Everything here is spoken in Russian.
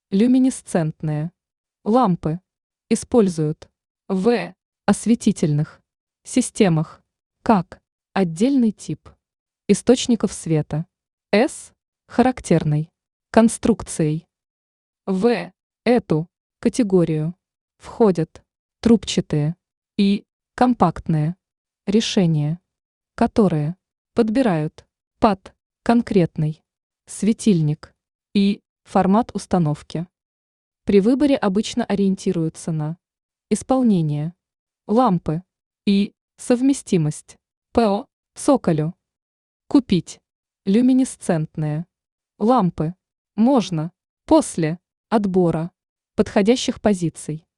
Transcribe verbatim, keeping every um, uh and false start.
Люминесцентные лампы используют в осветительных системах как отдельный тип источников света с характерной конструкцией. В эту категорию входят трубчатые и компактные решения, которые подбирают под конкретный светильник и формат установки. При выборе обычно ориентируются на исполнение лампы и совместимость по цоколю. Купить люминесцентные лампы можно после отбора подходящих позиций.